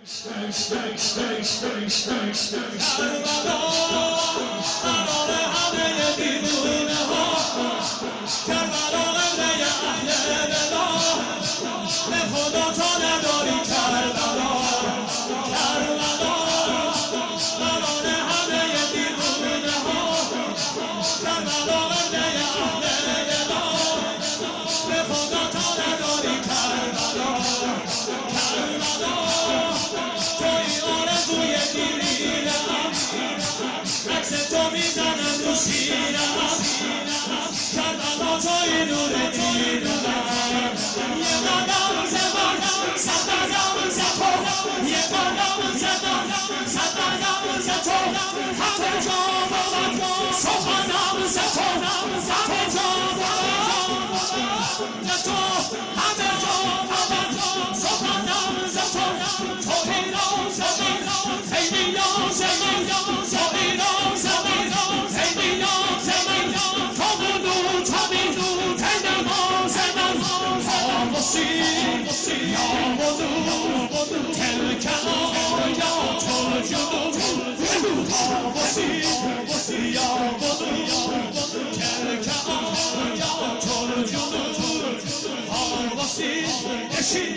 تو میزنم رو شیرم کربلا توی نور دیدم یه قدم زدم صد قدم زد تو یه قدم زدم صد قدم زد تو همه جا بود سخنم زد تو همه جا بود زد تو همه جا بود سخنم زد تو تو ایران زمین خیلی زمین تو ایران زمین خیلی زمین تو بودو تمین تنما زمین خاموشی یا بودو تلک آیا ترجمو خاموشی یا بودو تلک آیا ترجمو خاموشی اشی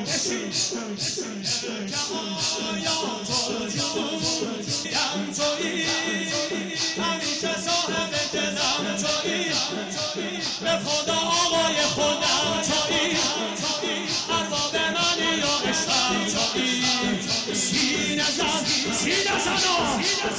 تلک آیا ترجمو یم تویی همیشه صاحب دلم تویی به خدا آقای خودم تویی ارباب منی و عشقم تویی سینه زن سینه زن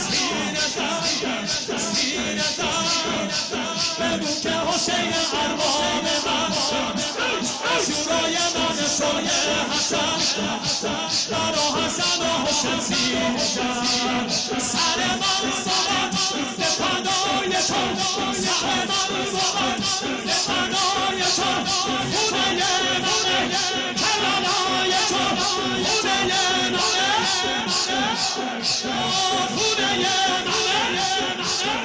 بگو که حسین ارباب من شورای من شوی حسن برا حسن و حسین زیدم سر من بود به فدای تو سر من بود به فدای تو خونه منه کربلای تو خونه منه خونه منه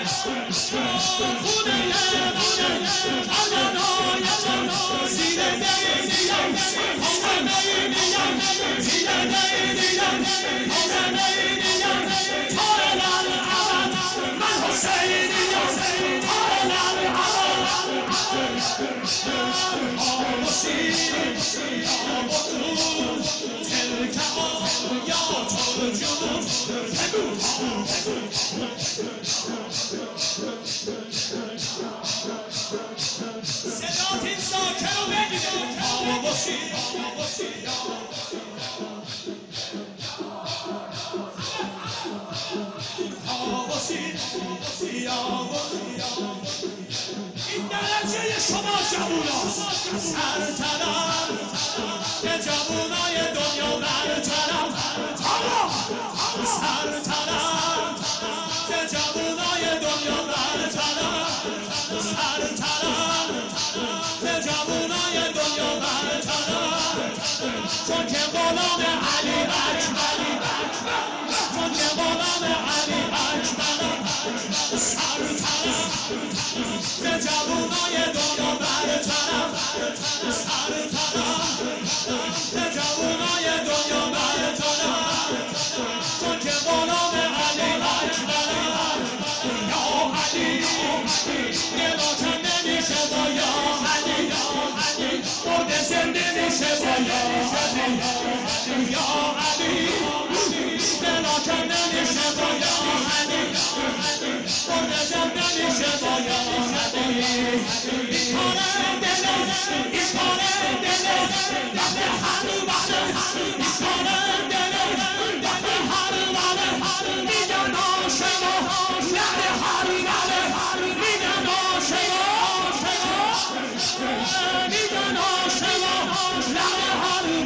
خونه منه کربلای تو زیر نینیم حسن نینیم زیر نینیم حسن نینیم تا الابد من حسینیم تا الابد خاموشی یا بطول تلک آیا ترجمو صدات این ساکن رو بگیره خاموشی این درجه شما جووناست سرطنم که جوونای دنیا برطرم سرطنم که جوونای دنیا برطرم سرطنم که جوونای دنیا برطرم چون که غلام علی اکبری چون که غلام علی اکبرم سرطنم که جوونای دنیا برطرم سرطنم که جوونای دنیا برطرم چون که غلام علی اکبرم یا علی نگاهتم نمیشه با یا علی مرده زنده میشه با یا علی یا علی نگاهتم نمیشه با یا علی مرده زنده میشه با یا علی این کاره دله این کاره دله وقت هر وقت این کاره دله وقت هر وقت میگن آشما لب هر وقت میگن آشما میگن آشما لب هر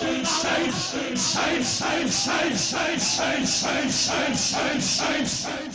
وقت